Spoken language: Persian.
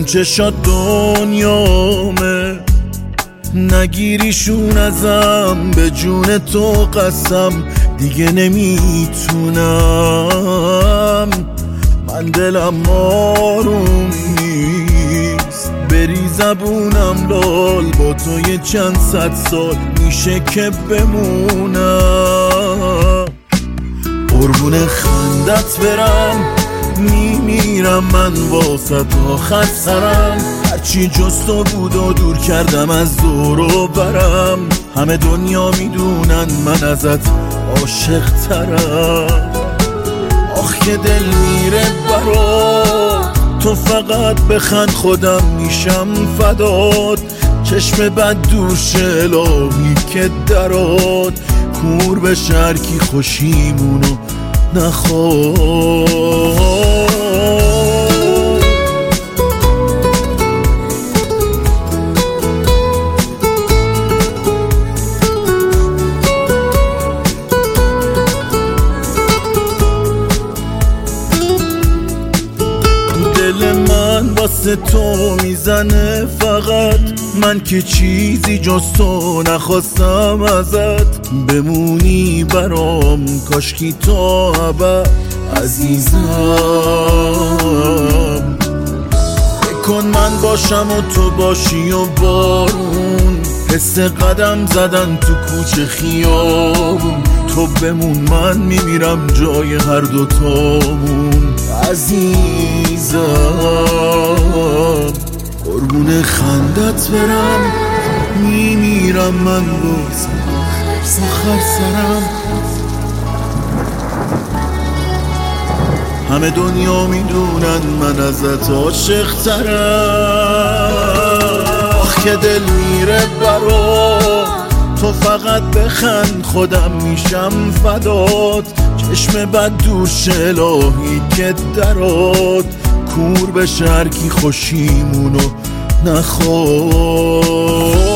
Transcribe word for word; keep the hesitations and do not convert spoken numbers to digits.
اون چشات دنیامه، نگیریشون ازم، به جون تو قسم دیگه نمیتونم. من دلم آروم نیست، بری زبونم لال، با تو یه چند صد سال میشه که بمونم. قربون خندت برم، میمیرم من واسه آخر سرم. هرچی جز تو بود و دور کردم از دور و برم. همه دنیا میدونن من ازت عاشق ترم. آخ که دل میره برات، تو فقط بخند خودم میشم فدات. چشم بد دوش الهی که درات، کور به شرکی خوشیمونو نخواد. دل من واسه تو میزنه فقط، من که چیزی جز تو نخواستم ازت. بمونی برام کاشکی تو ابد عزیزم. بکن من باشم و تو باشی و بارون، حس قدم زدن تو کوچه خیابون. تو بمون من میمیرم جای هر دوتامون عزیزم. قربون خندت برم، میمیرم من باز آخر سرم. همه دنیا میدونن من ازت عاشق ترم. آخ که دل میره برات، تو فقط بخند خودم میشم فدات. چشم بد دوش الهی که درات، کور به شرکی خوشیمونو نخواد.